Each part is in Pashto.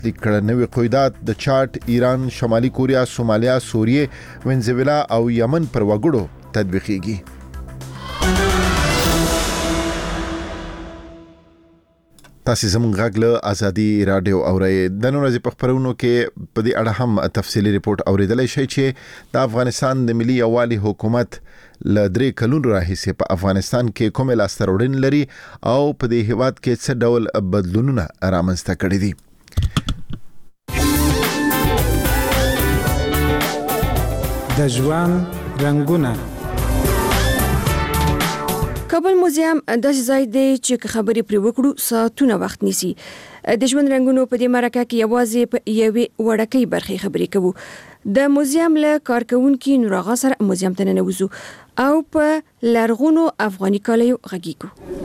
لاسلیک کړ. نوې قواعد د چاډ، ایران، شمالي کوریا، سومالیا، سوریه، وینزویلا او یمن پر وګړو تطبیقېږي. تاسو زموږ غږ له ازادي رادیو اورئ. د نن ورځې په خبرونو کې په دې اړه هم تفصیلي ریپورت اوریدلای شئ چې د افغانستان د ملي یووالي حکومت له 3 کلونو راهیسې په افغانستان کې کومه لاسته راوړنې لري او په دې هیواد کې څه ډول بدلونونه رامنځته کړي دي. د ژوند رنگونه. کابل موزیم د ځای دی چې خبرې پر وکړو ساعتونه وخت نیسي. د ژوند رنگونو په دې مرکه کې یوازې په یوې وړکۍ برخې خبرې کوو. د موزیم له کارکونکو نوراغا سره موزیم ته ننوځو او په لرغونو افغاني کالیو غږیږو.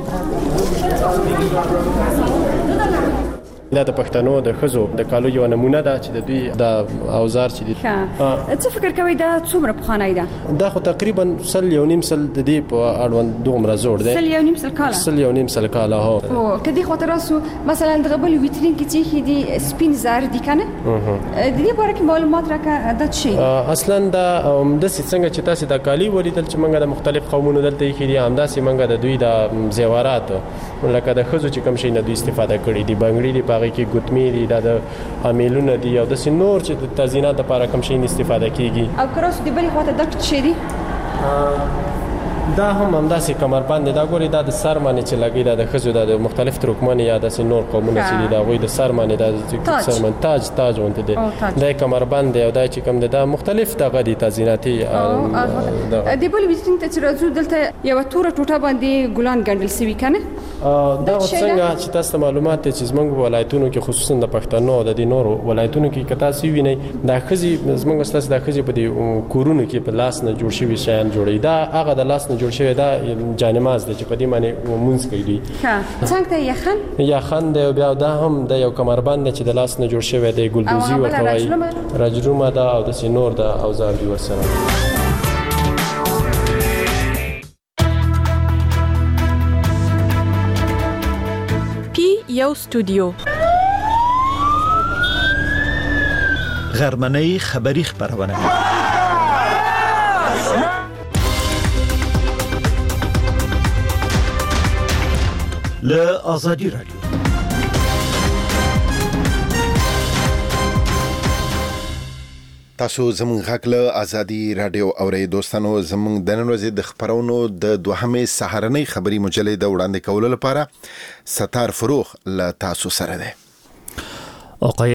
دا د پښتنو د خزو د کالو یو نمونه ده چې د دوی د اوزار چې دي. څه فکر کوي دا څومره پخوانی ده؟ دا خو تقریبا 1.5 سل د دې په اړوند دومره زوړ دی. 1.5 کاله. 1.5 سل کاله هو. او کدي خو تراسو مثلا د غبل ویترین کې چې دي سپین زار دي کنه. د دې باره کې معلومات راکړه د شي. اصلا دا د څنګه چې تاسو د کالی ولیدل چې موږ د مختلف قومونو دلته کې دي همداسې موږ د دوی د زیورات لکه د خزو چې کوم شي نه دوی استفاده کړي دي. بنگړي دي باغ کې ګوتمې دي د امیلونه دي او د سنور چې د تزیینات لپاره کوم شي استفاده کیږي. او کراس دی بل خواته دک شي دي. دا هم همداسې کمربند دا ګوري دا د سر باندې چې لګي دا د خزو د مختلف ترکمن یا د سنور قومونه چې دي دا غوي د سر باندې د سر باندې تاج ونته دي. دا کمربند او دا چې کوم دا مختلف دغه دي تزییناتي. د بل ویترین ته چې راځو دلته یو توره ټوټه باندې ګلان ګندل سوي کنه. دا څنګه چې تاسو معلومات چې زموږ ولایتونو کې خصوصا د پښتنو او د نورو ولایتونو کې کتا سی ویني دا خزي زموږ اساس د خزي په دې کورونو کې په لاس نه جوړ شوی شیان جوړي. دا هغه د لاس نه جوړ شوی دا جانماز دی چې په دې باندې مونږ کوي. څنګه ته یخن دی بیا دا هم د یو کمربند چې د لاس نه جوړ شوی دی ګلدوزي ورته وایي. رجلومه دا او د سینور دا اوزار دی ورسره. یو استودیو غرمنۍ خبری خبرونه له ازادي رادیو. تاسو زموږ غږ له ازادي رادیو اورئ. دوستانو زموږ د نن ورځې د خبرونو د دوهمې سهارنۍ خبري مجلې د وړاندې کولو لپاره ستار فروغ له تاسو سره ده.